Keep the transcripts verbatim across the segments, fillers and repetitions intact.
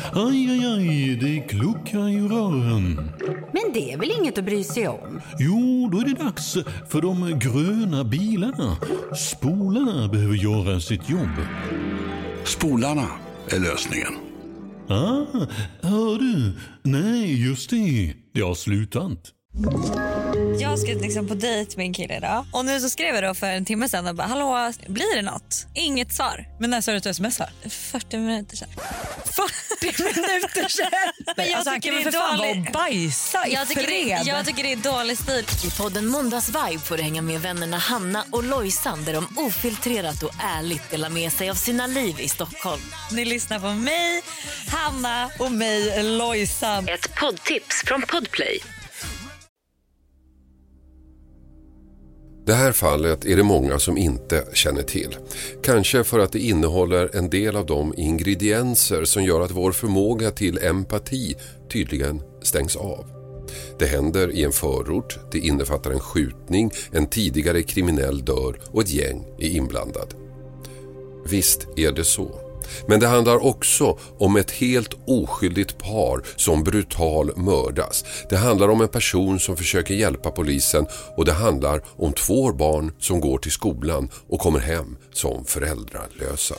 Aj, aj, aj, det kluckar i rören. Men det är väl inget att bry sig om? Jo, då är det dags för de gröna bilarna. Spolarna behöver göra sitt jobb. Spolarna är lösningen. Ah, hör du? Nej, just det. Det har slutat. Jag ska liksom på dejt med en kille idag. Och nu så skrev jag då för en timme sedan och bara, hallå, blir det något? Inget svar. Men när sa du att du smsar? fyrtio minuter sedan. fyrtio minuter sedan? Men jag alltså, tycker han det är kan väl för fan dålig... vara och bajsa i jag tycker, fred. det, jag tycker det är dålig stil. I podden Måndagsvibe får du hänga med vännerna Hanna och Lojsan, där de ofiltrerat och ärligt delar med sig av sina liv i Stockholm. Ni lyssnar på mig, Hanna och mig, Lojsan. Ett poddtips från Podplay. Det här fallet är det många som inte känner till. Kanske för att det innehåller en del av de ingredienser som gör att vår förmåga till empati tydligen stängs av. Det händer i en förort, det innefattar en skjutning, en tidigare kriminell dör och ett gäng är inblandad. Visst är det så. Men det handlar också om ett helt oskyldigt par som brutal mördas. Det handlar om en person som försöker hjälpa polisen och det handlar om två barn som går till skolan och kommer hem som föräldralösa.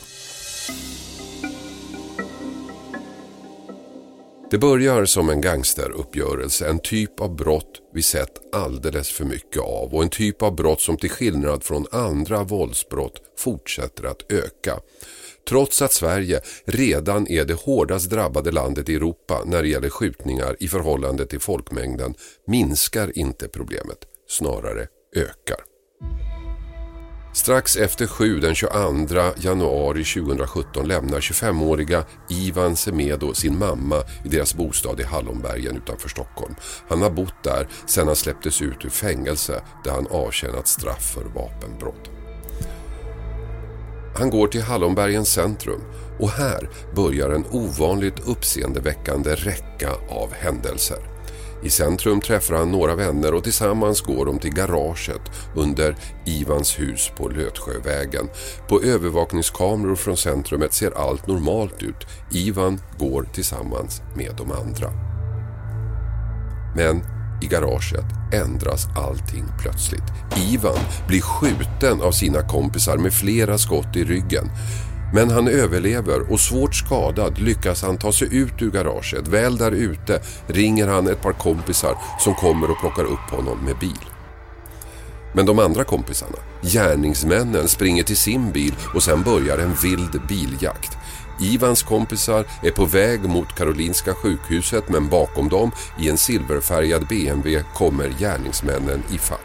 Det börjar som en gangsteruppgörelse, en typ av brott vi sett alldeles för mycket av och en typ av brott som till skillnad från andra våldsbrott fortsätter att öka. Trots att Sverige redan är det hårdast drabbade landet i Europa när det gäller skjutningar i förhållande till folkmängden minskar inte problemet, snarare ökar. Strax efter sju den tjugoandra januari tjugohundrasjutton lämnar tjugofemåriga Ivan Semedo sin mamma i deras bostad i Hallonbergen utanför Stockholm. Han har bott där sedan han släpptes ut ur fängelse där han avtjänat straff för vapenbrott. Han går till Hallonbergens centrum och här börjar en ovanligt uppseendeväckande räcka av händelser. I centrum träffar han några vänner och tillsammans går de till garaget under Ivans hus på Lötsjövägen. På övervakningskameror från centrumet ser allt normalt ut. Ivan går tillsammans med de andra. Men i garaget ändras allting plötsligt. Ivan blir skjuten av sina kompisar med flera skott i ryggen. Men han överlever och svårt skadad lyckas han ta sig ut ur garaget. Väl där ute ringer han ett par kompisar som kommer och plockar upp honom med bil. Men de andra kompisarna, gärningsmännen, springer till sin bil och sen börjar en vild biljakt. Ivans kompisar är på väg mot Karolinska sjukhuset, men bakom dem i en silverfärgad B M W kommer gärningsmännen i fatt.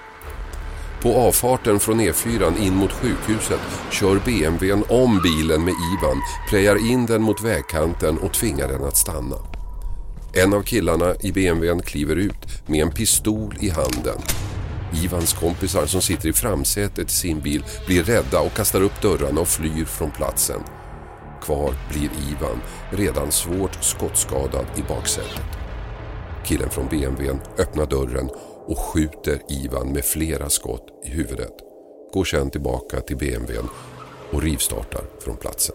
På avfarten från E fyra in mot sjukhuset kör B M W:n om bilen med Ivan, prejar in den mot vägkanten och tvingar den att stanna. En av killarna i B M W:n kliver ut med en pistol i handen. Ivans kompisar som sitter i framsätet i sin bil blir rädda och kastar upp dörrarna och flyr från platsen. Kvar blir Ivan, redan svårt skottskadad i baksätet. Killen från B M W:n öppnar dörren och skjuter Ivan med flera skott i huvudet. Går sedan tillbaka till B M W:n och rivstartar från platsen.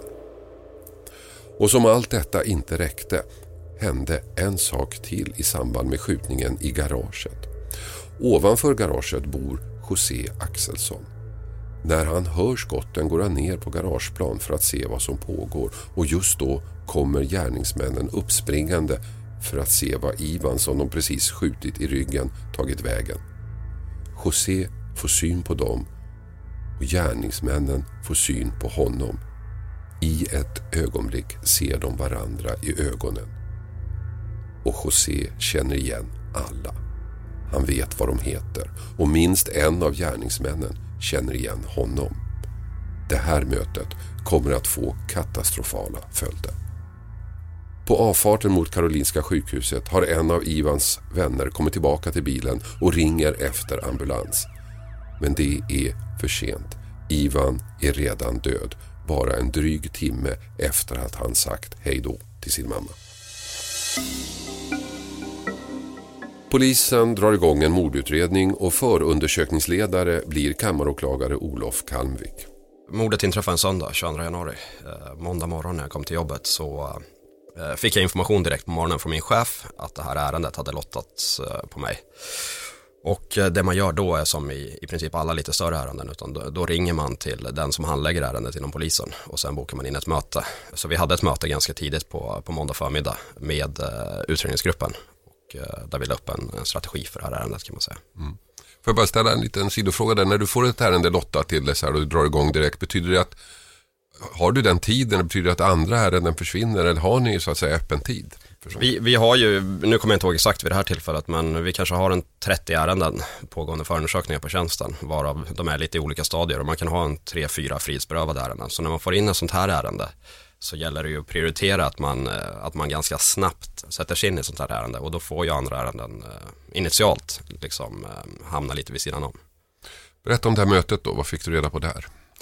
Och som allt detta inte räckte hände en sak till i samband med skjutningen i garaget. Ovanför garaget bor José Axelsson. När han hör skotten går han ner på garageplan för att se vad som pågår och just då kommer gärningsmännen uppspringande för att se vad Ivan som de precis skjutit i ryggen tagit vägen. José får syn på dem och gärningsmännen får syn på honom. I ett ögonblick ser de varandra i ögonen. Och José känner igen alla. Han vet vad de heter och minst en av gärningsmännen känner igen honom. Det här mötet kommer att få katastrofala följder. På avfarten mot Karolinska sjukhuset har en av Ivans vänner kommit tillbaka till bilen och ringer efter ambulans. Men det är för sent. Ivan är redan död, bara en dryg timme efter att han sagt hej då till sin mamma. Polisen drar igång en mordutredning och förundersökningsledare blir kammaråklagare Olof Kalmvik. Mordet inträffade en söndag, tjugoandra januari. Eh, måndag morgon när jag kom till jobbet så fick jag information direkt på morgonen från min chef att det här ärendet hade lottats på mig. Och det man gör då är som i, i princip alla lite större ärenden, utan då, då ringer man till den som handlägger ärendet inom polisen och sen bokar man in ett möte. Så vi hade ett möte ganska tidigt på, på måndag förmiddag med uh, utredningsgruppen och uh, där vi la upp en, en strategi för det här ärendet, kan man säga. Mm. Får jag bara ställa en liten sidofråga där. När du får ett ärende lottat till dig så här och du drar igång direkt, betyder det att har du den tiden, betyder det att andra ärenden försvinner, eller har ni så att säga öppen tid? Vi, vi har ju, nu kommer jag inte ihåg exakt vid det här tillfället, men vi kanske har en trettio ärenden pågående förundersökningar på tjänsten, varav de är lite i olika stadier, och man kan ha en tre fyra frihetsberövade ärenden. Så när man får in ett sånt här ärende så gäller det ju att prioritera att man, att man ganska snabbt sätter sig in i ett sånt här ärende, och då får ju andra ärenden initialt liksom hamna lite vid sidan om. Berätta om det här mötet då, vad fick du reda på där?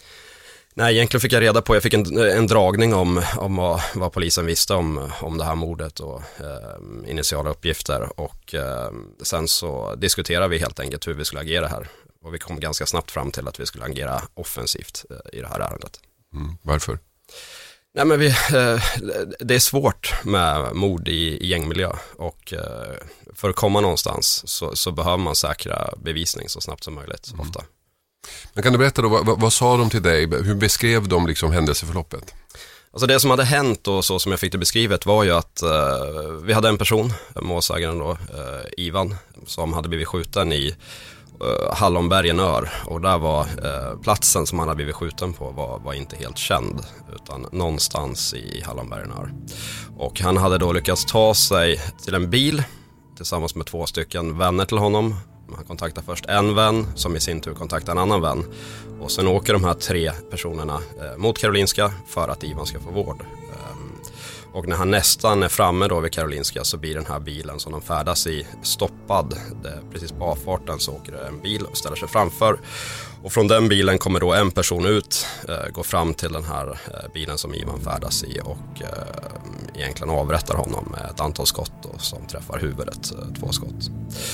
Nej, egentligen fick jag reda på, jag fick en, en dragning om, om vad, vad polisen visste om, om det här mordet och eh, initiala uppgifter, och eh, sen så diskuterade vi helt enkelt hur vi skulle agera här, och vi kom ganska snabbt fram till att vi skulle agera offensivt eh, i det här ärendet. Mm, varför? Nej, men vi, eh, det är svårt med mord i, i gängmiljö, och eh, för att komma någonstans så, så behöver man säkra bevisning så snabbt som möjligt, mm. ofta. Men kan du berätta då, vad, vad sa de till dig? Hur beskrev de liksom händelseförloppet? Alltså det som hade hänt och så som jag fick det beskrivet var ju att eh, vi hade en person, målsägaren då, eh, Ivan, som hade blivit skjuten i eh, Hallonbergenör, och där var eh, platsen som han hade blivit skjuten på var, var inte helt känd, utan någonstans i Hallonbergenör. Och han hade då lyckats ta sig till en bil tillsammans med två stycken vänner till honom. Han kontaktar först en vän som i sin tur kontaktar en annan vän, och sen åker de här tre personerna eh, mot Karolinska för att Ivan ska få vård. Um, och när han nästan är framme då vid Karolinska så blir den här bilen som de färdas i stoppad. Det, precis på avfarten så åker det en bil och ställer sig framför, och från den bilen kommer då en person ut, eh, går fram till den här eh, bilen som Ivan färdas i och eh, egentligen avrättar honom med ett antal skott då, som träffar huvudet, eh, två skott.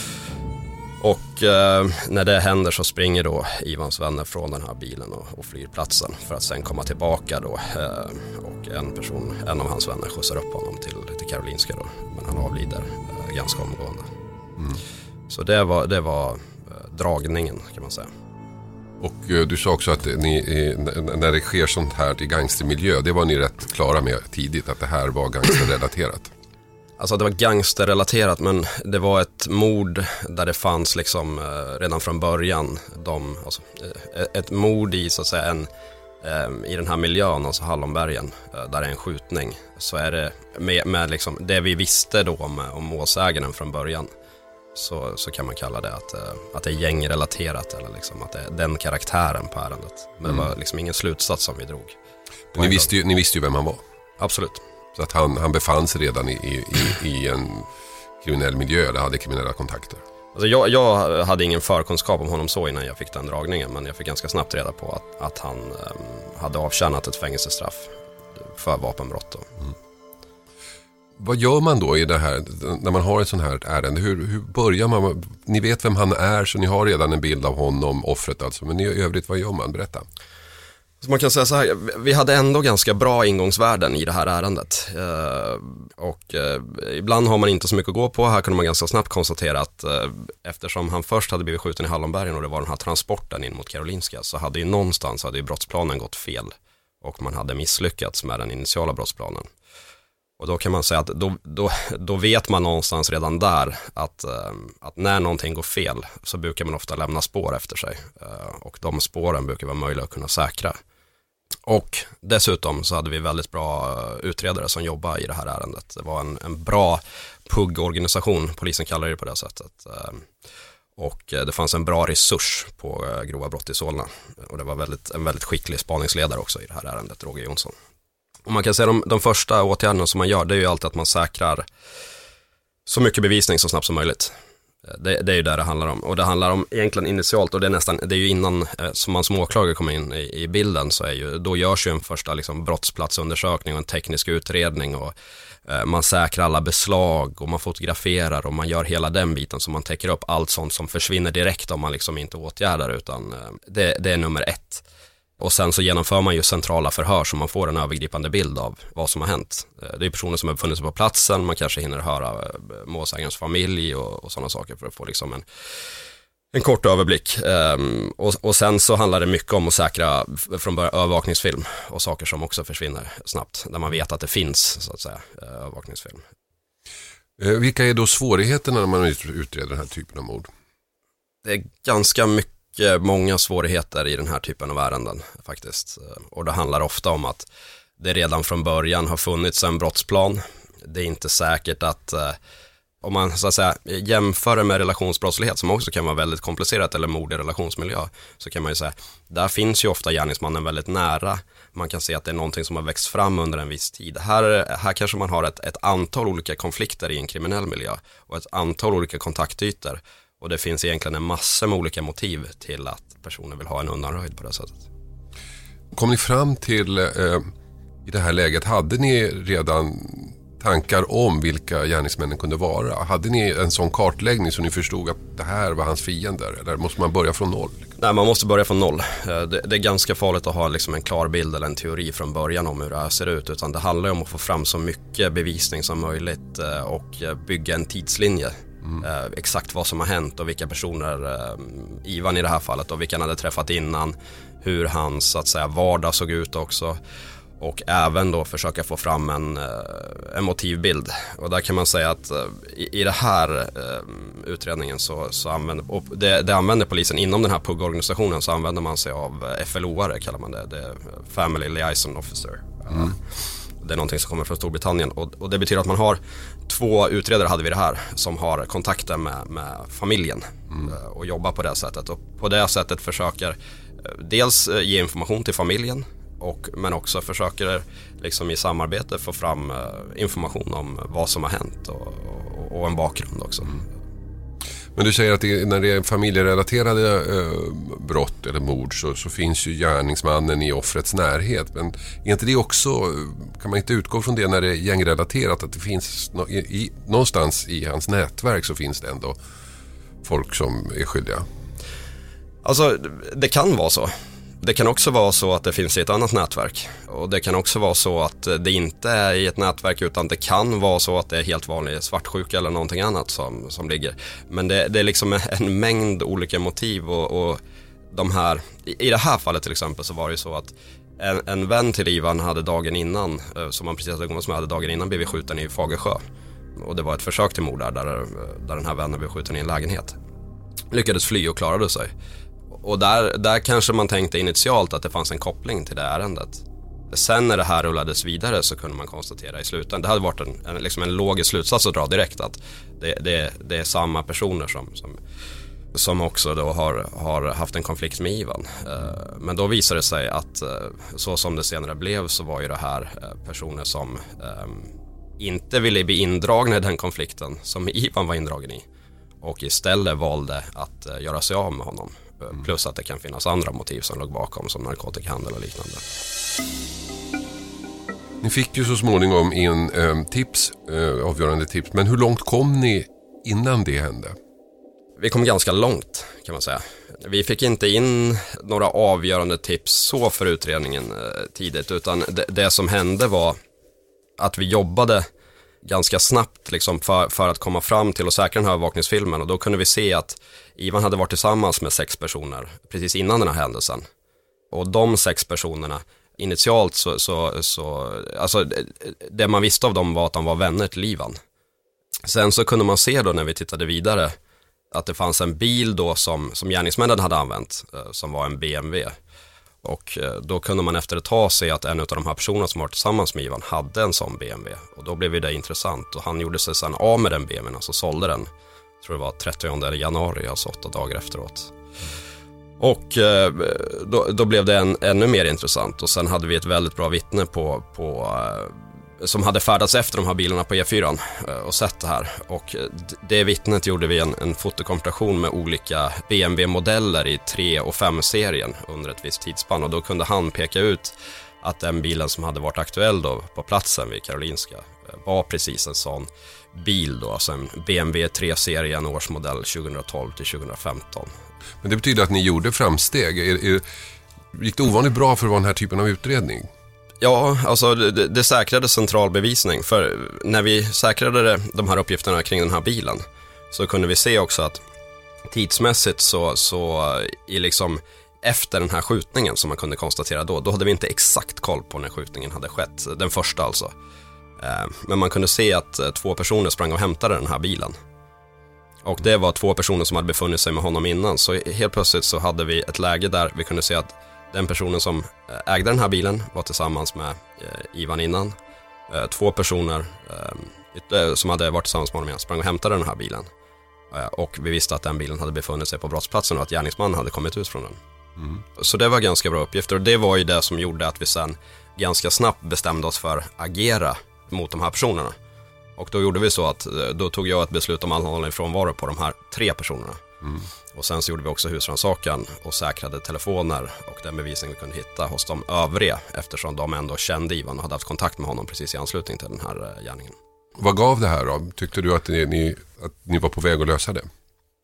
Och eh, när det händer så springer då Ivans vänner från den här bilen och, och flyr platsen för att sen komma tillbaka då. Eh, och en person, en av hans vänner skjutsar upp honom till, till Karolinska då. Men han avlider eh, ganska omgående. Mm. Så det var, det var eh, dragningen, kan man säga. Och eh, du sa också att ni, eh, när det sker sånt här i gangstermiljö, det var ni rätt klara med tidigt, att det här var gangsterrelaterat. Alltså det var gangsterrelaterat, men det var ett mord där det fanns liksom eh, redan från början de, alltså, eh, ett mord i så att säga en, eh, i den här miljön, alltså Hallonbergen, eh, där det är en skjutning, så är det med, med liksom det vi visste då om, om målsägaren från början, så, så kan man kalla det att, eh, att det är gängrelaterat, eller liksom att det är den karaktären på ärendet. Men mm. det var liksom ingen slutsats som vi drog. Men ni visste ju, ni visste ju vem han var. Absolut. Så att han, han befann sig redan i, i, i en kriminell miljö, eller hade kriminella kontakter. Alltså jag, jag hade ingen förkunskap om honom så innan jag fick den dragningen, men jag fick ganska snabbt reda på att, att han um, hade avtjänat ett fängelsestraff för vapenbrott. Mm. Vad gör man då i det här, när man har ett sånt här ärende? Hur, hur börjar man? Ni vet vem han är, så ni har redan en bild av honom, offret alltså. Men i övrigt, vad gör man? Berätta. Så man kan säga så här, vi hade ändå ganska bra ingångsvärden i det här ärendet. Eh, och eh, ibland har man inte så mycket att gå på. Här kunde man ganska snabbt konstatera att eh, eftersom han först hade blivit skjuten i Hallonbergen och det var den här transporten in mot Karolinska, så hade ju någonstans hade ju brottsplanen gått fel. Och man hade misslyckats med den initiala brottsplanen. Och då kan man säga att då, då, då vet man någonstans redan där att, eh, att när någonting går fel så brukar man ofta lämna spår efter sig. Eh, och de spåren brukar vara möjliga att kunna säkra. Och dessutom så hade vi väldigt bra utredare som jobbar i det här ärendet. Det var en, en bra P U G-organisation, polisen kallar det på det sättet. Och det fanns en bra resurs på grova brott i Solna. Och det var väldigt, en väldigt skicklig spaningsledare också i det här ärendet, Roger Jonsson. Och man kan säga de, de första åtgärderna som man gör, det är ju alltid att man säkrar så mycket bevisning så snabbt som möjligt. Det, det är ju där det handlar om. Och det handlar om egentligen initialt, och det är nästan, det är ju innan eh, som man som åklagare kommer in i, i bilden, så är ju, då görs ju en första liksom, brottsplatsundersökning och en teknisk utredning, och eh, man säkrar alla beslag och man fotograferar och man gör hela den biten, så man täcker upp allt sånt som försvinner direkt om man liksom inte åtgärdar, utan eh, det, det är nummer ett. Och sen så genomför man ju centrala förhör så man får en övergripande bild av vad som har hänt. Det är personer som har befunnit sig på platsen, man kanske hinner höra målsägarens familj och, och sådana saker för att få liksom en, en kort överblick. Um, och, och sen så handlar det mycket om att säkra från början övervakningsfilm och saker som också försvinner snabbt, där man vet att det finns så att säga övervakningsfilm. Vilka är då svårigheterna när man utreder den här typen av mord? Det är ganska mycket, många svårigheter i den här typen av ärenden faktiskt. Och det handlar ofta om att det redan från början har funnits en brottsplan. Det är inte säkert att eh, om man så att säga jämför med relationsbrottslighet som också kan vara väldigt komplicerat eller mord i relationsmiljö, så kan man ju säga, där finns ju ofta gärningsmannen väldigt nära. Man kan se att det är någonting som har växt fram under en viss tid. Här, här kanske man har ett, ett antal olika konflikter i en kriminell miljö och ett antal olika kontaktytor. Och det finns egentligen en massa med olika motiv till att personen vill ha en undanröjd på det sättet. Kom ni fram till, eh, i det här läget, hade ni redan tankar om vilka gärningsmännen kunde vara? Hade ni en sån kartläggning så ni förstod att det här var hans fiender? Eller måste man börja från noll? Nej, man måste börja från noll. Det, det är ganska farligt att ha liksom en klar bild eller en teori från början om hur det här ser ut. Utan det handlar om att få fram så mycket bevisning som möjligt och bygga en tidslinje. Mm. Eh, exakt vad som har hänt och vilka personer, eh, Ivan i det här fallet, och vilka han hade träffat innan, hur hans så att säga vardag såg ut också, och även då försöka få fram en, eh, en motivbild. Och där kan man säga att eh, i, i det här eh, utredningen så, så använder, och det, det använder polisen inom den här P U G-organisationen, så använder man sig av F L O-are, kallar man det, det är Family Liaison Officer. Mm. Det är någonting som kommer från Storbritannien, och, och det betyder att man har två utredare, hade vi det här, som har kontakter med, med familjen mm. och jobbar på det sättet. Och på det sättet försöker dels ge information till familjen, och, men också försöker liksom i samarbete få fram information om vad som har hänt och, och, och en bakgrund också. Mm. Men du säger att det, när det är familjerelaterade eh, brott eller mord så, så finns ju gärningsmannen i offrets närhet. Men är inte det också, kan man inte utgå från det när det är gängrelaterat, att det finns no, i, någonstans i hans nätverk så finns det ändå folk som är skyldiga? Alltså, det kan vara så. Det kan också vara så att det finns i ett annat nätverk, och det kan också vara så att det inte är i ett nätverk, utan det kan vara så att det är helt vanlig svartsjuka eller någonting annat som, som ligger. Men det, det är liksom en mängd olika motiv, och, och de här, i det här fallet till exempel så var det ju så att en, en vän till Ivan hade dagen innan, som man precis hade gått med, hade dagen innan blivit skjuten i Fagersjö. Och det var ett försök till mord där, där, där den här vännen blev skjuten i en lägenhet. Lyckades fly och klarade sig. Och där, där kanske man tänkte initialt att det fanns en koppling till det ärendet. Sen när det här rullades vidare så kunde man konstatera i slutändan, det hade varit en, en, liksom en logisk slutsats att dra direkt, att det, det, det är samma personer som, som, som också då har, har haft en konflikt med Ivan. Men då visade det sig att så som det senare blev, så var ju det här personer som inte ville bli indragna i den konflikten som Ivan var indragen i, och istället valde att göra sig av med honom. Plus att det kan finnas andra motiv som låg bakom, som narkotikahandel och liknande. Ni fick ju så småningom in eh, tips, eh, avgörande tips. Men hur långt kom ni innan det hände? Vi kom ganska långt, kan man säga. Vi fick inte in några avgörande tips så för utredningen eh, tidigt, utan det, det som hände var att vi jobbade ganska snabbt liksom för, för att komma fram till och säkra den här övervakningsfilmen. Och då kunde vi se att Ivan hade varit tillsammans med sex personer precis innan den här händelsen. Och de sex personerna, initialt så, så, så alltså det man visste av dem var att de var vänner till Ivan. Sen så kunde man se då när vi tittade vidare att det fanns en bil då som, som gärningsmännen hade använt, som var en B M W. Och då kunde man efter ett tag se att en av de här personerna som var tillsammans med Ivan hade en sån B M W. Och då blev det intressant, och han gjorde sig sedan av med den B M W:n, alltså sålde den. Jag tror det var trettionde januari, alltså åtta dagar efteråt. Och då, då blev det en, ännu mer intressant. Och sen hade vi ett väldigt bra vittne på, på, som hade färdats efter de här bilarna på E fyra och sett det här. Och det vittnet gjorde vi en, en fotokompilation med olika B M W-modeller i tre och fem-serien under ett visst tidsspann. Och då kunde han peka ut att den bilen som hade varit aktuell då på platsen vid Karolinska var precis en sån bil då, alltså en B M W tre-serien årsmodell tjugohundratolv till tjugohundrafemton. Men det betyder att ni gjorde framsteg. Är, är, Gick det ovanligt bra för att vara den här typen av utredning? Ja, alltså det, det säkrade central bevisning. För när vi säkrade de här uppgifterna kring den här bilen så kunde vi se också att tidsmässigt så, så i liksom efter den här skjutningen som man kunde konstatera då, då hade vi inte exakt koll på när skjutningen hade skett, den första alltså. Men man kunde se att två personer sprang och hämtade den här bilen. Och det var två personer som hade befunnit sig med honom innan. Så helt plötsligt så hade vi ett läge där vi kunde se att den personen som ägde den här bilen var tillsammans med Ivan innan. Två personer som hade varit tillsammans med honom innan sprang och hämtade den här bilen. Och vi visste att den bilen hade befunnit sig på brottsplatsen och att gärningsmannen hade kommit ut från den. Mm. Så det var ganska bra uppgifter och det var ju det som gjorde att vi sen ganska snabbt bestämde oss för att agera mot de här personerna. Och då gjorde vi så att då tog jag ett beslut om anhållande frånvaro på de här tre personerna. Mm. Och sen så gjorde vi också husrannsakan och säkrade telefoner och den bevisning vi kunde hitta hos de övriga eftersom de ändå kände Ivan och hade haft kontakt med honom precis i anslutning till den här gärningen. Vad gav det här då? Tyckte du att ni, att ni var på väg att lösa det?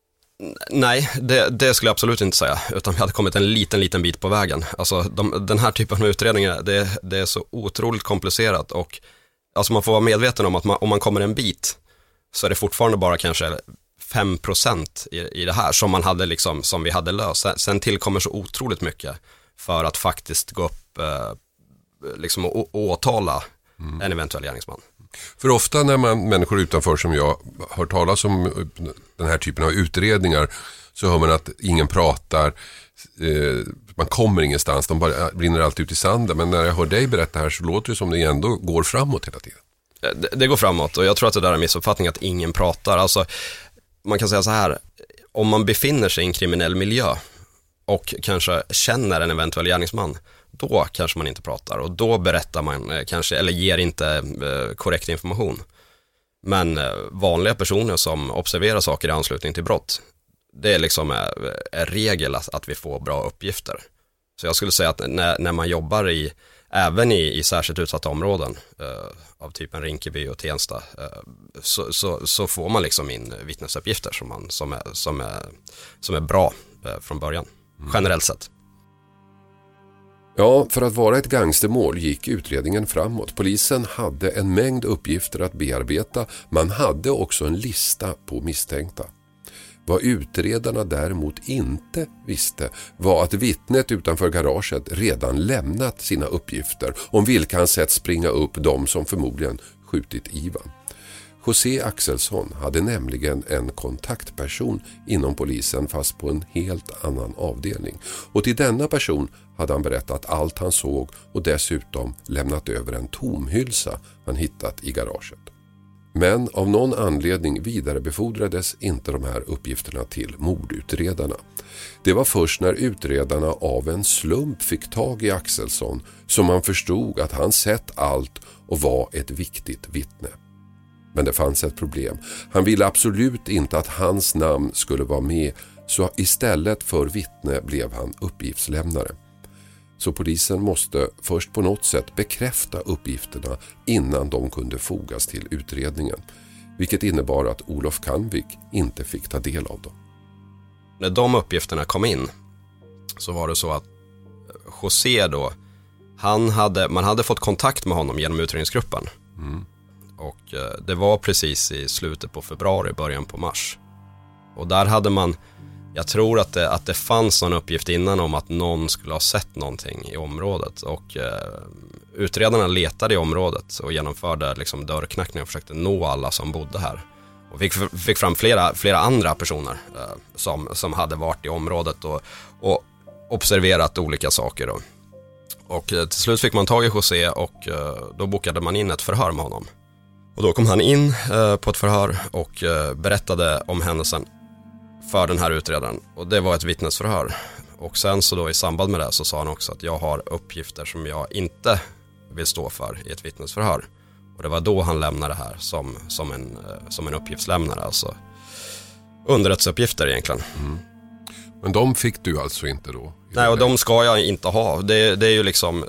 Nej, det, det skulle jag absolut inte säga. Utan vi hade kommit en liten, liten bit på vägen. Alltså de, den här typen av utredningar, det, det är så otroligt komplicerat. Och alltså man får vara medveten om att man, om man kommer en bit så är det fortfarande bara kanske fem procent i, i det här som man hade liksom, som vi hade löst. Sen tillkommer så otroligt mycket för att faktiskt gå upp eh, liksom och åtala mm. en eventuell gärningsman. För ofta när man, människor utanför som jag hör talas om den här typen av utredningar så hör man att ingen pratar, eh, man kommer ingenstans, de bara brinner allt ut i sanden. Men när jag hör dig berätta här så låter det som det ändå går framåt hela tiden. Det, det går framåt och jag tror att det där är en missuppfattning att ingen pratar. Alltså, man kan säga så här, om man befinner sig i en kriminell miljö och kanske känner en eventuell gärningsman, då kanske man inte pratar och då berättar man kanske eller ger inte eh, korrekt information. Men eh, vanliga personer som observerar saker i anslutning till brott, det är liksom är, är regel att, att vi får bra uppgifter. Så jag skulle säga att när, när man jobbar i, även i, i särskilt utsatta områden eh, av typen Rinkeby och Tensta eh, så, så, så får man liksom in vittnesuppgifter som, man, som, är, som, är, som är bra eh, från början, mm. generellt sett. Ja, för att vara ett gangstermål gick utredningen framåt. Polisen hade en mängd uppgifter att bearbeta. Man hade också en lista på misstänkta. Vad utredarna däremot inte visste var att vittnet utanför garaget redan lämnat sina uppgifter om vilka han sett springa upp de som förmodligen skjutit Ivan. José Axelsson hade nämligen en kontaktperson inom polisen fast på en helt annan avdelning. Och till denna person hade han berättat allt han såg och dessutom lämnat över en tomhylsa han hittat i garaget. Men av någon anledning vidarebefordrades inte de här uppgifterna till mordutredarna. Det var först när utredarna av en slump fick tag i Axelsson som man förstod att han sett allt och var ett viktigt vittne. Men det fanns ett problem. Han ville absolut inte att hans namn skulle vara med, så istället för vittne blev han uppgiftslämnare. Så polisen måste först på något sätt bekräfta uppgifterna innan de kunde fogas till utredningen. Vilket innebar att Olof Kanvik inte fick ta del av dem. När de uppgifterna kom in så var det så att José då, han hade, man hade fått kontakt med honom genom utredningsgruppen. Mm. Och det var precis i slutet på februari, början på mars. Och där hade man, jag tror att det, att det fanns någon uppgift innan om att någon skulle ha sett någonting i området. Och eh, utredarna letade i området och genomförde liksom dörrknackningar och försökte nå alla som bodde här. Och fick, fick fram flera, flera andra personer eh, som, som hade varit i området och, och observerat olika saker då. Och eh, till slut fick man tag i José och eh, då bokade man in ett förhör med honom. Och då kom han in eh, på ett förhör och eh, berättade om händelsen för den här utredaren. Och det var ett vittnesförhör. Och sen så då i samband med det så sa han också att jag har uppgifter som jag inte vill stå för i ett vittnesförhör. Och det var då han lämnade det här som, som, en, eh, som en uppgiftslämnare. Alltså underrättelseuppgifter egentligen. Mm. Men de fick du alltså inte då? Nej, och de ska jag inte ha. Det, det är ju liksom...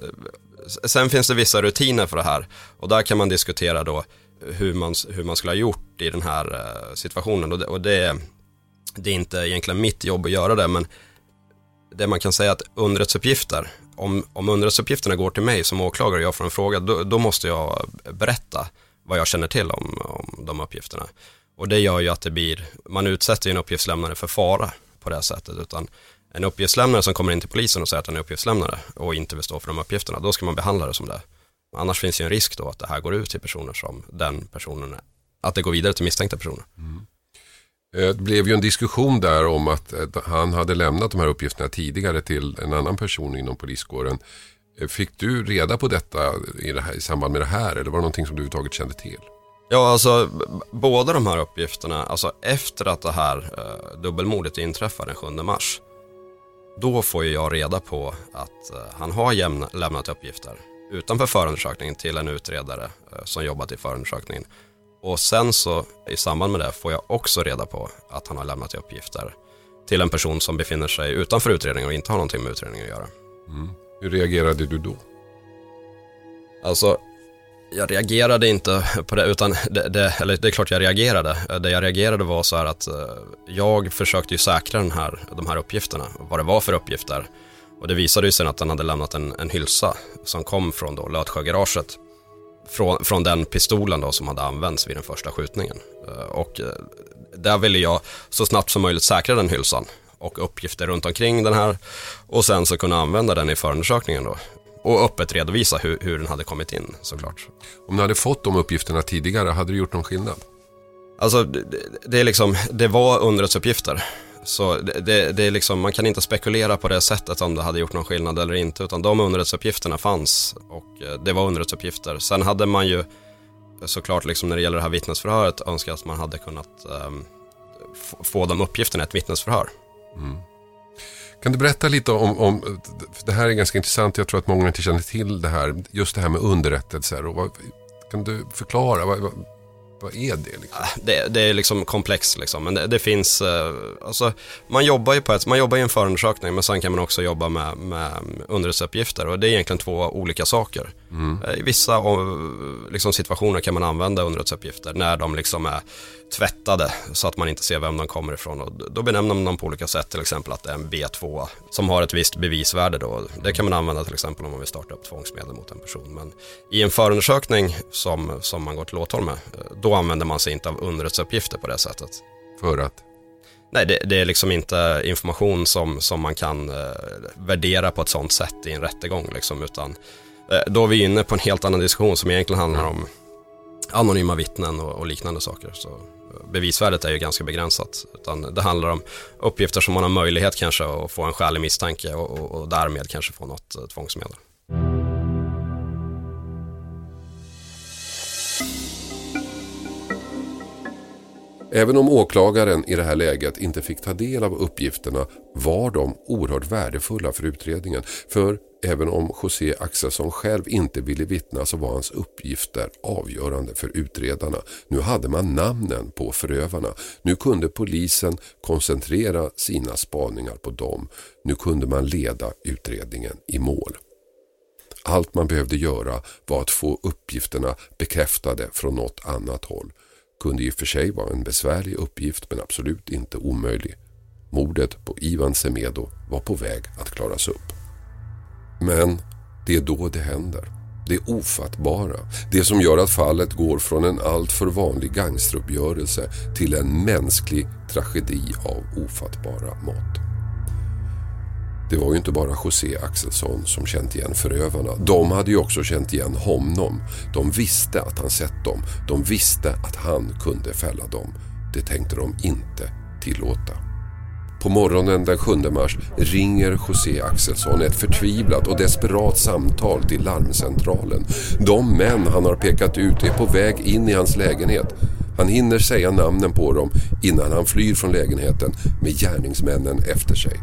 Sen finns det vissa rutiner för det här. Och där kan man diskutera då hur man, hur man skulle ha gjort i den här situationen. Och det, och det, det är inte egentligen mitt jobb att göra det. Men det man kan säga att underrättelseuppgifter, om, om underrättelseuppgifterna går till mig som åklagare och jag får en fråga, då, då måste jag berätta vad jag känner till om, om de uppgifterna. Och det gör ju att det blir, man utsätter ju en uppgiftslämnare för fara på det här sättet, utan en uppgiftslämnare som kommer in till polisen och säger att han är uppgiftslämnare och inte vill stå för de uppgifterna, då ska man behandla det som det. Annars finns ju en risk då att det här går ut till personer som den personen är, att det går vidare till misstänkta personer. Mm. Det blev ju en diskussion där om att han hade lämnat de här uppgifterna tidigare till en annan person inom poliskåren. Fick du reda på detta i, det här, i samband med det här, eller var det någonting som du överhuvudtaget kände till? Ja, alltså b- båda de här uppgifterna, alltså efter att det här eh, dubbelmordet inträffar den sjunde mars, då får ju jag reda på att eh, han har jämna, lämnat uppgifter utanför förundersökningen till en utredare eh, som jobbat i förundersökningen. Och sen så i samband med det får jag också reda på att han har lämnat uppgifter till en person som befinner sig utanför utredningen och inte har någonting med utredningen att göra. Mm. Hur reagerade du då? Alltså, jag reagerade inte på det, utan det, det, eller det är klart jag reagerade. Det jag reagerade var så här att jag försökte ju säkra den här, de här uppgifterna, vad det var för uppgifter. Och det visade ju sen att han hade lämnat en, en hylsa som kom från då Lötsjögaraget. Från, från den pistolen då som hade använts vid den första skjutningen. Och där ville jag så snabbt som möjligt säkra den hylsan och uppgifter runt omkring den här, och sen så kunna använda den i förundersökningen då. Och öppet redovisa hur, hur den hade kommit in, såklart. Om du hade fått de uppgifterna tidigare, hade du gjort någon skillnad? Alltså, det, det, är liksom, det var underrättelseuppgifter. Så det, det, det är liksom, man kan inte spekulera på det sättet om det hade gjort någon skillnad eller inte. Utan de underrättelseuppgifterna fanns och det var underrättelseuppgifter. Sen hade man ju såklart liksom när det gäller det här vittnesförhöret önskat att man hade kunnat um, f- få de uppgifterna i ett vittnesförhör. Mm. Kan du berätta lite om, om, det här är ganska intressant, jag tror att många inte känner till det här, just det här med underrättelser. Och vad, kan du förklara, vad, vad, vad är det? Liksom? Det, det är liksom komplext, liksom. Men det, det finns, alltså, man jobbar ju på ett, man jobbar i en förundersökning, men sen kan man också jobba med, med underrättelseuppgifter, och det är egentligen två olika saker. Mm. I vissa liksom, situationer kan man använda underrättelseuppgifter när de liksom är tvättade så att man inte ser vem de kommer ifrån, och då benämner man dem på olika sätt, till exempel att det är en B två som har ett visst bevisvärde då. Det kan man använda till exempel om man vill starta upp tvångsmedel mot en person, men i en förundersökning som, som man går till åtal med, då använder man sig inte av underrättelseuppgifter på det sättet. För att? Nej, det, det är liksom inte information som, som man kan eh, värdera på ett sånt sätt i en rättegång liksom, utan eh, då är vi inne på en helt annan diskussion som egentligen handlar om anonyma vittnen och, och liknande saker. Så bevisvärdet är ju ganska begränsat, utan det handlar om uppgifter som man har möjlighet kanske att få en skälig misstanke och, och, och därmed kanske få något uh, tvångsmedel. Även om åklagaren i det här läget inte fick ta del av uppgifterna var de oerhört värdefulla för utredningen. För även om José Axelsson själv inte ville vittna så var hans uppgifter avgörande för utredarna. Nu hade man namnen på förövarna. Nu kunde polisen koncentrera sina spaningar på dem. Nu kunde man leda utredningen i mål. Allt man behövde göra var att få uppgifterna bekräftade från något annat håll. Kunde i och för sig vara en besvärlig uppgift, men absolut inte omöjlig. Mordet på Ivan Semedo var på väg att klaras upp. Men det är då det händer. Det ofattbara. Det som gör att fallet går från en allt för vanlig gangsteruppgörelse till en mänsklig tragedi av ofattbara mått. Det var ju inte bara José Axelsson som känt igen förövarna. De hade ju också känt igen honom. De visste att han sett dem. De visste att han kunde fälla dem. Det tänkte de inte tillåta. På morgonen den sjunde mars ringer José Axelsson ett förtvivlat och desperat samtal till larmcentralen. De män han har pekat ut är på väg in i hans lägenhet. Han hinner säga namnen på dem innan han flyr från lägenheten med gärningsmännen efter sig.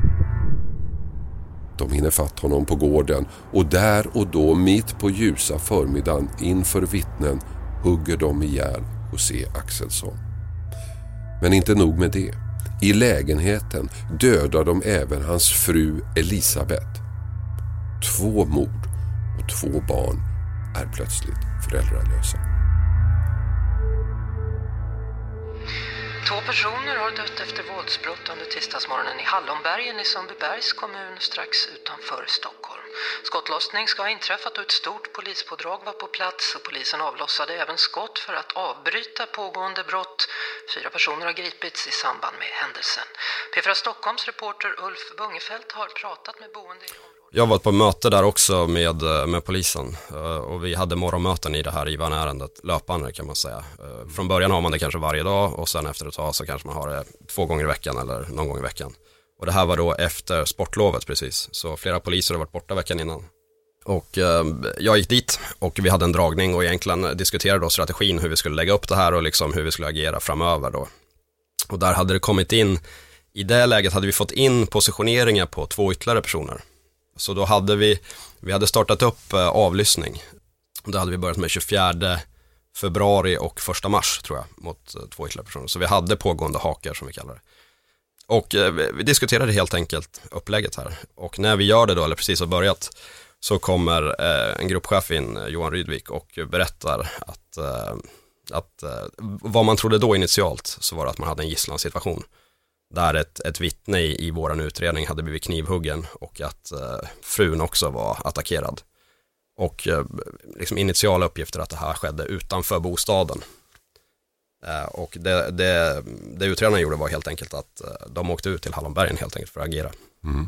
De hinner fatt honom på gården och där och då mitt på ljusa förmiddagen inför vittnen hugger de ihjäl José Axelsson. Men inte nog med det. I lägenheten dödar de även hans fru Elisabeth. Två mord och två barn är plötsligt föräldralösa. Två personer har dött efter våldsbrott under tisdagsmorgonen i Hallonbergen i Sundbybergs kommun strax utanför Stockholm. Skottlossning ska ha inträffat och ett stort polispådrag var på plats och polisen avlossade även skott för att avbryta pågående brott. Fyra personer har gripits i samband med händelsen. P fyra Stockholms reporter Ulf Bungefelt har pratat med boende i området. Jag var på möte där också med, med polisen och vi hade morgonmöten i det här Ivan-ärendet löpande kan man säga. Från början har man det kanske varje dag och sen efter ett tag så kanske man har det två gånger i veckan eller någon gång i veckan. Och det här var då efter sportlovet precis, så flera poliser har varit borta veckan innan. Och eh, jag gick dit och vi hade en dragning och egentligen diskuterade då strategin hur vi skulle lägga upp det här och liksom hur vi skulle agera framöver då. Och där hade det kommit in, i det läget hade vi fått in positioneringar på två ytterligare personer. Så då hade vi, vi hade startat upp eh, avlyssning. Då hade vi börjat med tjugofjärde februari och första mars tror jag mot eh, två ytterligare personer. Så vi hade pågående hakar som vi kallar det. Och eh, vi diskuterade helt enkelt upplägget här. Och när vi gör det då, eller precis har börjat, så kommer eh, en gruppchef in, Johan Rydvik, och berättar att, eh, att eh, vad man trodde då initialt så var det att man hade en gisslansituation. Där ett, ett vittne i, i våran utredning hade blivit knivhuggen och att eh, frun också var attackerad. Och eh, liksom initiala uppgifter att det här skedde utanför bostaden. Eh, och det, det, det utredarna gjorde var helt enkelt att eh, de åkte ut till Hallonbergen helt enkelt för att agera. Mm.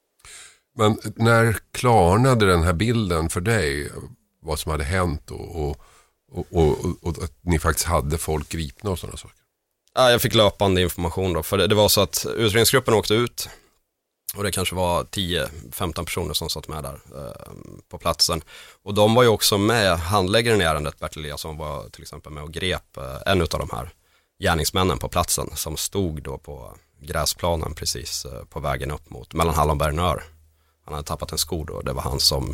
Men när klarnade den här bilden för dig vad som hade hänt och, och, och, och, och att ni faktiskt hade folk gripna och sådana saker? Ja, jag fick löpande information då, för det, det var så att utredningsgruppen åkte ut och det kanske var tio femton personer som satt med där eh, på platsen. Och de var ju också med, handläggaren i ärendet Bertil Eliasson var till exempel med och grep eh, en av de här gärningsmännen på platsen som stod då på gräsplanen precis eh, på vägen upp mot mellan Hallonberg och Nör. Han hade tappat en sko då och det var han som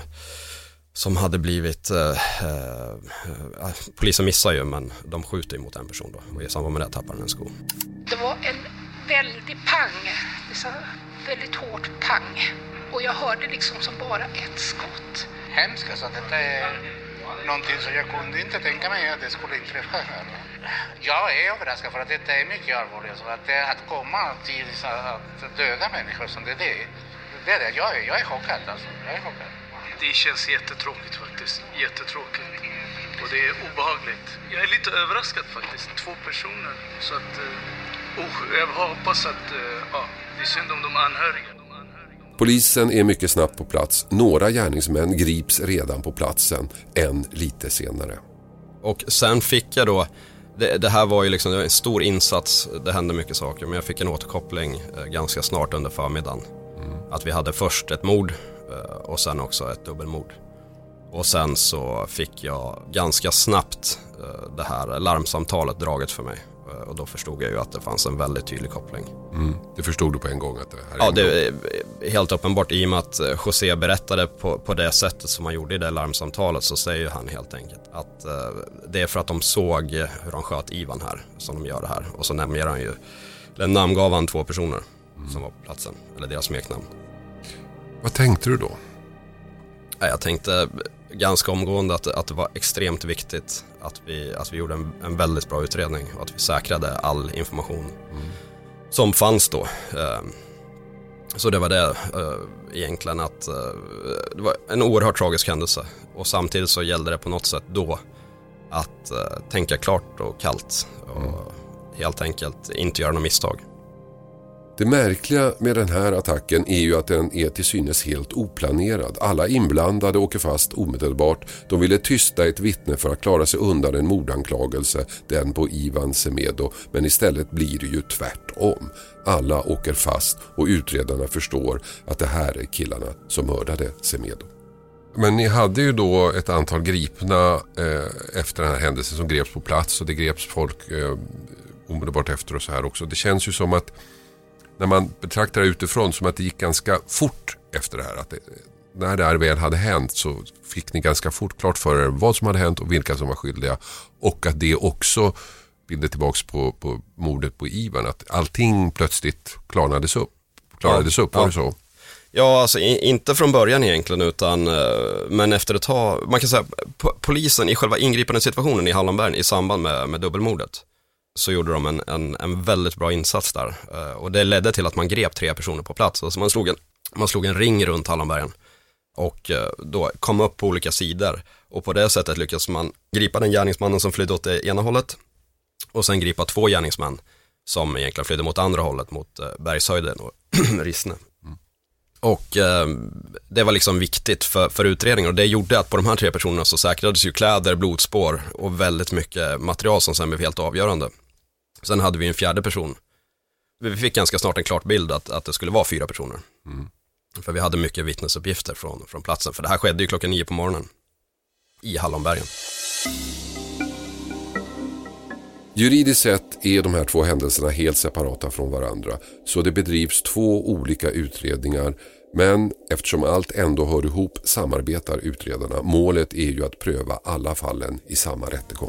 som hade blivit eh, eh, polisen missar ju men de skjuter mot en person då och i samband med det tappar han en sko. Det var en väldig pang, det så väldigt hårt pang och jag hörde liksom som bara ett skott. Hemskt, så att det är någonting som jag kunde inte tänka mig att det skulle inträffa här. Jag är överraskad för att det är mycket allvarligt så att det, att komma till att döda människor som det är det. Det är det. Jag är, jag är chockad alltså. Jag är chockad. Det känns jättetråkigt faktiskt. Jättetråkigt. Och det är obehagligt. Jag är lite överraskad faktiskt. Två personer. Så att, uh, jag hoppas att uh, ja, det är synd om de anhöriga. de anhöriga. Polisen är mycket snabbt på plats. Några gärningsmän grips redan på platsen, en lite senare. Och sen fick jag då, det, det här var ju liksom en stor insats, det hände mycket saker. Men jag fick en återkoppling uh, ganska snart under förmiddagen. Mm. Att vi hade först ett mord och sen också ett dubbelmord. Och sen så fick jag ganska snabbt det här larmsamtalet draget för mig. Och då förstod jag ju att det fanns en väldigt tydlig koppling. Mm. Det förstod du på en gång att det här är Ja, det är helt uppenbart i och med att José berättade på, på det sättet som han gjorde i det larmsamtalet så säger han helt enkelt att uh, det är för att de såg hur de sköt Ivan här som de gör det här. Och så nämner han ju, eller namngav han två personer mm. som var på platsen, eller deras smeknamn. Vad tänkte du då? Jag tänkte ganska omgående att, att det var extremt viktigt att vi, att vi gjorde en, en väldigt bra utredning och att vi säkrade all information mm. som fanns då. Så det var det egentligen att det var en oerhört tragisk händelse och samtidigt så gällde det på något sätt då att tänka klart och kallt och mm. helt enkelt inte göra några misstag. Det märkliga med den här attacken är ju att den är till synes helt oplanerad. Alla inblandade åker fast omedelbart. De ville tysta ett vittne för att klara sig undan en mordanklagelse, den på Ivan Semedo. Men istället blir det ju tvärtom. Alla åker fast och utredarna förstår att det här är killarna som mördade Semedo. Men ni hade ju då ett antal gripna eh, efter den här händelsen som greps på plats och det greps folk eh, omedelbart efter och så här också. Det känns ju som att när man betraktar det utifrån som att det gick ganska fort efter det här. Att det, när det här väl hade hänt så fick ni ganska fort klart för er vad som hade hänt och vilka som var skyldiga. Och att det också bildade tillbaks på, på mordet på Ivan. Att allting plötsligt klarnades upp. Klarades ja, upp, var ja. det så? Ja, alltså inte från början egentligen utan men efter ett tag, man kan säga polisen i själva ingripande situationen i Hallonbergen i samband med, med dubbelmordet. så gjorde de en, en, en väldigt bra insats där. Och det ledde till att man grep tre personer på plats. Alltså man, slog en, man slog en ring runt Hallonbergen och då kom upp på olika sidor. Och på det sättet lyckades man gripa den gärningsmannen som flydde åt det ena hållet och sen gripa två gärningsmän som egentligen flydde mot andra hållet, mot Bergshöjden och Rissne. Mm. Och eh, det var liksom viktigt för, för utredningen, och det gjorde att på de här tre personerna så säkrades ju kläder, blodspår och väldigt mycket material som sen blev helt avgörande. Sen hade vi en fjärde person. Vi fick ganska snart en klart bild att, att det skulle vara fyra personer. Mm. För vi hade mycket vittnesuppgifter från, från platsen. För det här skedde ju klockan nio på morgonen i Hallonbergen. Juridiskt sett är de här två händelserna helt separata från varandra, så det bedrivs två olika utredningar, men eftersom allt ändå hör ihop samarbetar utredarna. Målet är ju att pröva alla fallen i samma rättegång.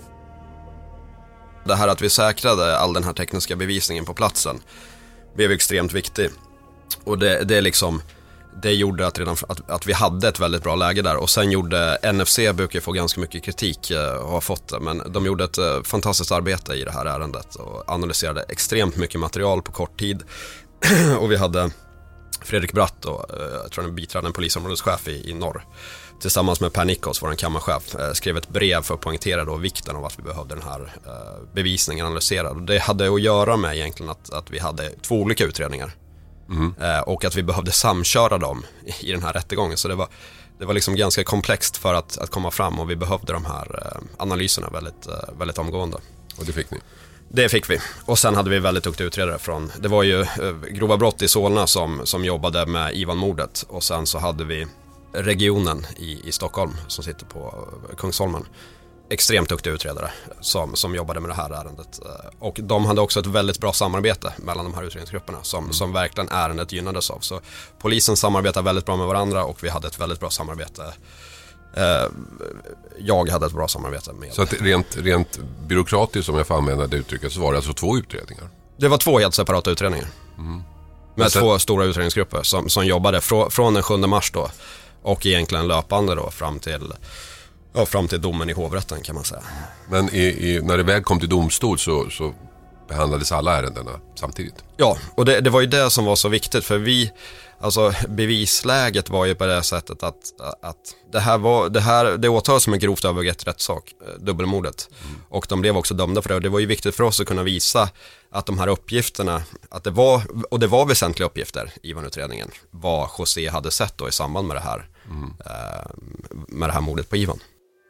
Det här att vi säkrade all den här tekniska bevisningen på platsen blev extremt viktigt. Och det, det är liksom... Det gjorde att, redan, att, att vi hade ett väldigt bra läge där. Och sen gjorde N F C, brukar få ganska mycket kritik och har fått det. Men de gjorde ett uh, fantastiskt arbete i det här ärendet och analyserade extremt mycket material på kort tid. Och vi hade Fredrik Bratt, och, uh, jag tror han är biträdande polisområdeschef i, i norr. Tillsammans med Per Nickos, vår kammarchef, uh, skrev ett brev för att poängtera då vikten av att vi behövde den här uh, bevisningen analyserad. Och det hade att göra med egentligen att, att vi hade två olika utredningar. Mm. Och att vi behövde samköra dem i den här rättegången. Så det var, det var liksom ganska komplext för att, att komma fram, och vi behövde de här analyserna väldigt, väldigt omgående. Och det fick ni? Det fick vi. Och sen hade vi väldigt duktiga utredare från, det var ju grova brott i Solna som, som jobbade med Ivan-mordet. Och sen så hade vi regionen i, i Stockholm som sitter på Kungsholmen. Extremt duktiga utredare som, som jobbade med det här ärendet. Och de hade också ett väldigt bra samarbete mellan de här utredningsgrupperna som, mm. som verkligen ärendet gynnades av. Så polisen samarbetar väldigt bra med varandra, och vi hade ett väldigt bra samarbete. Eh, jag hade ett bra samarbete med. Så att rent, rent byråkratiskt, som jag får använda det uttrycket, så var det alltså två utredningar? Det var två helt separata utredningar. Mm. Med sen... två stora utredningsgrupper som, som jobbade frå, från den sjunde mars då, och egentligen löpande då fram till... Ja, fram till domen i hovrätten kan man säga. Men i, i, när det väl kom till domstol så, så behandlades alla ärendena samtidigt? Ja, och det, det var ju det som var så viktigt, för vi, alltså bevisläget var ju på det sättet att, att det här var, det här, det åtalas som en grovt övergrepp rättssak, dubbelmordet. Mm. Och de blev också dömda för det, och det var ju viktigt för oss att kunna visa att de här uppgifterna, att det var, och det var väsentliga uppgifter i Ivan-utredningen, vad José hade sett då i samband med det här, mm. eh, med det här mordet på Ivan.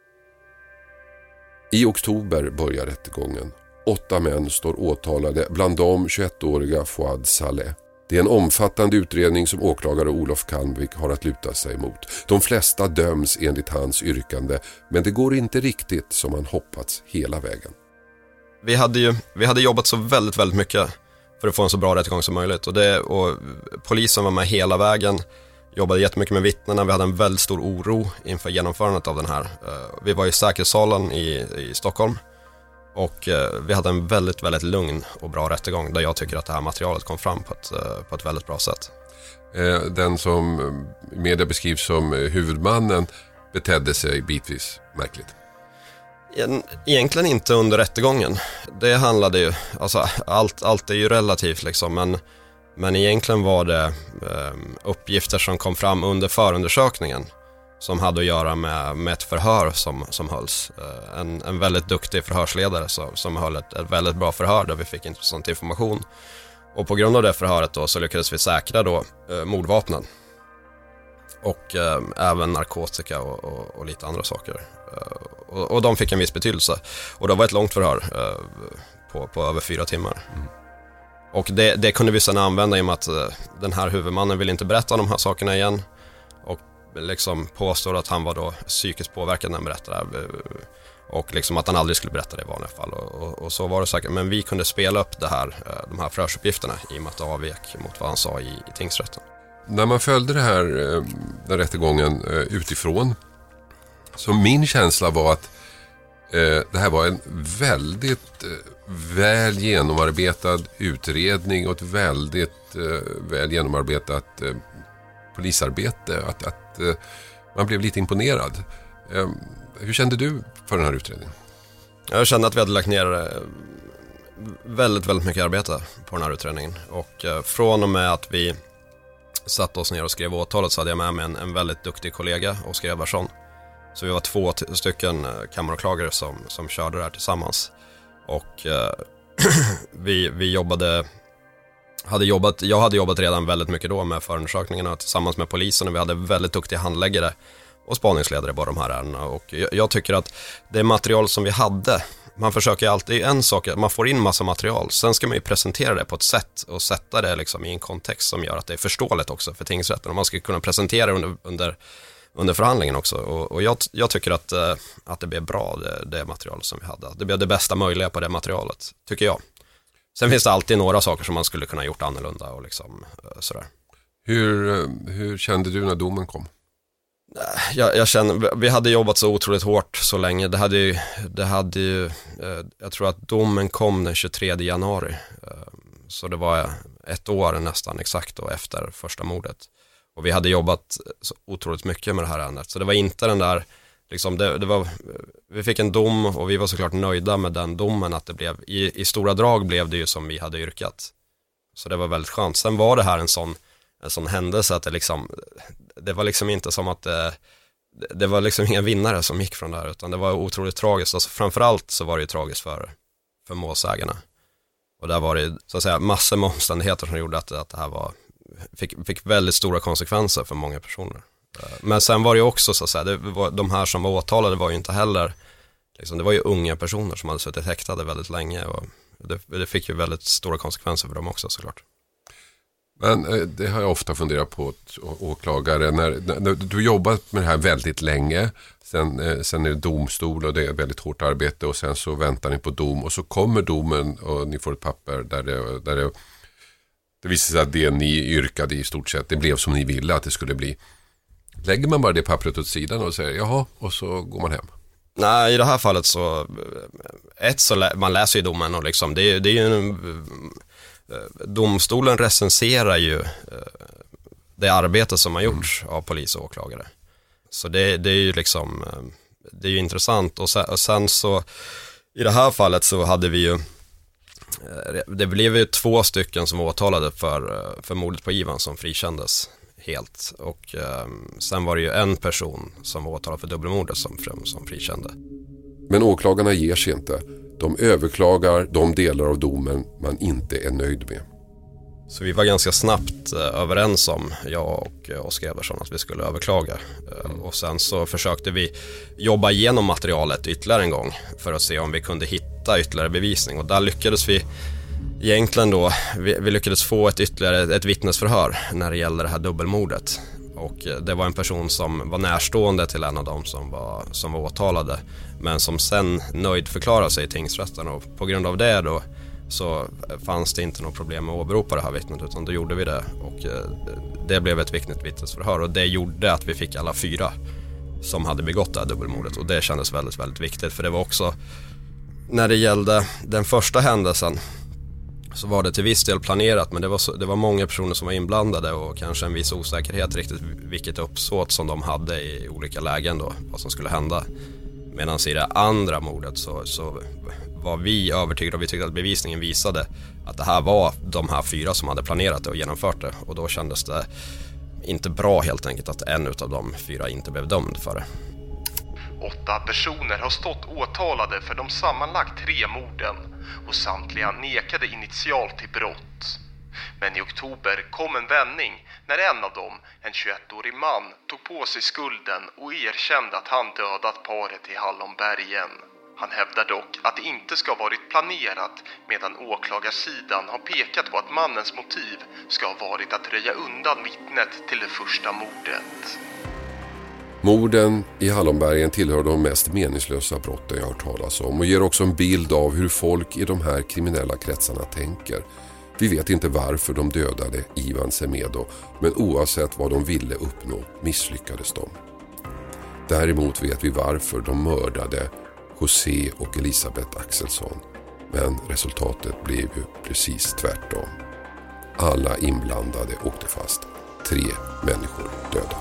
I oktober börjar rättegången. Åtta män står åtalade, bland dem tjugoettåriga Fouad Saleh. Det är en omfattande utredning som åklagare Olof Kalmvik har att luta sig mot. De flesta döms enligt hans yrkande, men det går inte riktigt som man hoppats hela vägen. Vi hade ju vi hade jobbat så väldigt, väldigt mycket för att få en så bra rättegång som möjligt. Och, det, och polisen var med hela vägen. Jobbade jättemycket med vittnena. Vi hade en väldigt stor oro inför genomförandet av den här. Vi var i säkerhetssalen i, i Stockholm. Och vi hade en väldigt, väldigt lugn och bra rättegång, där jag tycker att det här materialet kom fram på ett, på ett väldigt bra sätt. Den som i media beskrivs som huvudmannen betedde sig bitvis märkligt. Egentligen inte under rättegången. Det handlade ju, alltså allt, allt är ju relativt liksom, men Men egentligen var det eh, uppgifter som kom fram under förundersökningen som hade att göra med, med ett förhör som, som hölls. Eh, en, en väldigt duktig förhörsledare så, som höll ett, ett väldigt bra förhör där vi fick intressant information. Och på grund av det förhöret då så lyckades vi säkra då eh, mordvapnen. Och eh, även narkotika och, och, och lite andra saker. Eh, och, och de fick en viss betydelse. Och det var ett långt förhör eh, på, på över fyra timmar. Mm. Och det, det kunde vi sedan använda i och med att uh, den här huvudmannen vill inte berätta de här sakerna igen. Och liksom påstår att han var då psykiskt påverkad när han berättade det. Och liksom att han aldrig skulle berätta det i vanliga fall. Och, och, och så var det säkert. Men vi kunde spela upp det här, uh, de här förhörsuppgifterna i och med att det avvek mot vad han sa i, i tingsrätten. När man följde det här, uh, den rättegången uh, utifrån, så min känsla var att uh, det här var en väldigt... Uh, väl genomarbetad utredning och ett väldigt eh, väl genomarbetat eh, polisarbete. Att, att eh, man blev lite imponerad. Eh, hur kände du för den här utredningen? Jag kände att vi hade lagt ner väldigt, väldigt mycket arbete på den här utredningen. Och eh, från och med att vi satt oss ner och skrev åtalet så hade jag med mig en, en väldigt duktig kollega, Oskar Edvardsson. Så vi var två t- stycken eh, kammaråklagare som, som körde det här tillsammans. Och eh, vi, vi jobbade, hade jobbat, jag hade jobbat redan väldigt mycket då med förundersökningarna tillsammans med polisen, och vi hade väldigt duktiga handläggare och spaningsledare på de här ärendena. Och jag, jag tycker att det material som vi hade, man försöker alltid, en sak att man får in massa material, sen ska man ju presentera det på ett sätt och sätta det liksom i en kontext som gör att det är förståeligt också för tingsrätten, och man ska kunna presentera under, under, under förhandlingen också. Och, och jag, jag tycker att, att det blev bra, det, det material som vi hade. Det blev det bästa möjliga på det materialet, tycker jag. Sen finns det alltid några saker som man skulle kunna gjort annorlunda och liksom sådär. Hur, hur kände du när domen kom? Jag, jag känner, vi hade jobbat så otroligt hårt så länge. Det hade ju, det hade ju, jag tror att domen kom den tjugotredje januari. Så det var ett år nästan exakt då efter första mordet. Och vi hade jobbat så otroligt mycket med det här ärendet. Så det var inte den där, liksom det, det var, vi fick en dom och vi var såklart nöjda med den domen, att det blev, i, i stora drag blev det ju som vi hade yrkat. Så det var väldigt skönt. Sen var det här en sån, en sån händelse att det liksom, det var liksom inte som att det, det var liksom inga vinnare som gick från det här, utan det var otroligt tragiskt. Alltså framförallt så var det ju tragiskt för, för målsägarna. Och där var det så att säga massor med omständigheter som gjorde att, att det här var, fick, fick väldigt stora konsekvenser för många personer. Men sen var det ju också så att säga, det var, de här som var åtalade var ju inte heller, liksom, det var ju unga personer som hade suttit häktade väldigt länge, och det, det fick ju väldigt stora konsekvenser för dem också såklart. Men det har jag ofta funderat på, åklagare, när, när du jobbat med det här väldigt länge, sen, sen är det domstol och det är väldigt hårt arbete, och sen så väntar ni på dom, och så kommer domen och ni får ett papper där det, där det, det visar sig att det ni yrkade i stort sett, det blev som ni ville att det skulle bli. Lägger man bara det pappret åt sidan och säger jaha, och så går man hem? Nej, i det här fallet så, ett så lä- man läser ju domen, och liksom, det är, det är ju en, domstolen recenserar ju det arbete som har gjorts av polis och åklagare. Så det, det är ju liksom, det är ju intressant. Och sen, och sen så, i det här fallet så hade vi ju, det blev ju två stycken som var åtalade för, för mordet på Ivan som frikändes helt. Och eh, sen var det ju en person som var åtalad för dubbelmordet som, som frikände. Men åklagarna ger sig inte. De överklagar de delar av domen man inte är nöjd med. Så vi var ganska snabbt eh, överens om, jag och eh, Oskar Edvardsson, att vi skulle överklaga. Eh, och sen så försökte vi jobba igenom materialet ytterligare en gång för att se om vi kunde hitta ytterligare bevisning. Och där lyckades vi egentligen då, vi, vi lyckades få ett ytterligare ett vittnesförhör när det gäller det här dubbelmordet. Och det var en person som var närstående till en av dem som var, som var åtalade, men som sen nöjdförklarade sig i tingsrätten, och på grund av det då så fanns det inte något problem med att åberopa det här vittnet, utan då gjorde vi det, och det blev ett viktigt vittnesförhör, och det gjorde att vi fick alla fyra som hade begått det här dubbelmordet, och det kändes väldigt, väldigt viktigt, för det var också, när det gällde den första händelsen så var det till viss del planerat, men det var, så, det var många personer som var inblandade, och kanske en viss osäkerhet riktigt vilket uppsåt som de hade i olika lägen då, vad som skulle hända. Medan i det andra mordet så, så var vi övertygade, och vi tyckte att bevisningen visade att det här var de här fyra som hade planerat det och genomfört det, och då kändes det inte bra helt enkelt att en av de fyra inte blev dömd för det. Åtta personer har stått åtalade för de sammanlagt tre morden, och samtliga nekade initialt till brott. Men i oktober kom en vändning när en av dem, en tjugoettårig man, tog på sig skulden och erkände att han dödat paret i Hallonbergen. Han hävdar dock att det inte ska ha varit planerat, medan åklagarsidan har pekat på att mannens motiv ska ha varit att röja undan vittnet till det första mordet. Morden i Hallonbergen tillhör de mest meningslösa brotten jag har talas om, och ger också en bild av hur folk i de här kriminella kretsarna tänker. Vi vet inte varför de dödade Ivan Semedo, men oavsett vad de ville uppnå misslyckades de. Däremot vet vi varför de mördade José och Elisabeth Axelsson, men resultatet blev ju precis tvärtom. Alla inblandade åkte fast. Tre människor döda.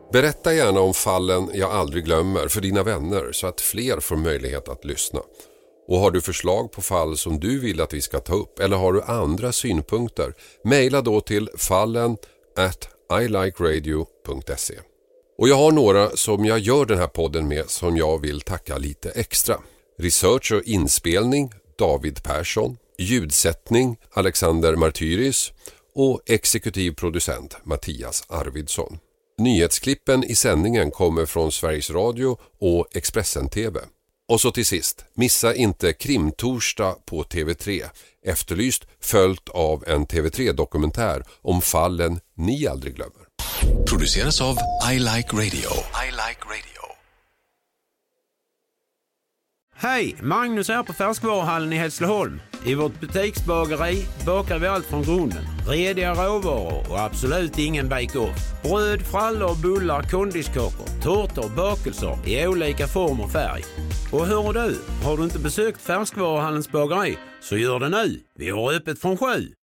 Berätta gärna om fallen jag aldrig glömmer för dina vänner så att fler får möjlighet att lyssna. Och har du förslag på fall som du vill att vi ska ta upp eller har du andra synpunkter, mejla då till fallen at ilikeradio punkt se. Och jag har några som jag gör den här podden med som jag vill tacka lite extra. Research och inspelning David Persson, ljudsättning Alexander Martyris och exekutiv producent Mattias Arvidsson. Nyhetsklippen i sändningen kommer från Sveriges Radio och Expressen T V. Och så till sist, missa inte Krimtorsdag på T V tre, efterlyst följt av en T V tre-dokumentär om fallen ni aldrig glömmer. Produceras av I Like Radio. I Like Radio. Hej, Magnus här på Färskvaruhallen i Hässleholm. I vårt butiksbageri bakar vi allt från grunden. Rediga råvaror och absolut ingen bake-off. Bröd, frallor, bullar, kondiskakor, tårtor och bakelser i olika form och färg. Och hör du, har du inte besökt Färskvaruhallens bageri så gör det nu. Vi har öppet från sju.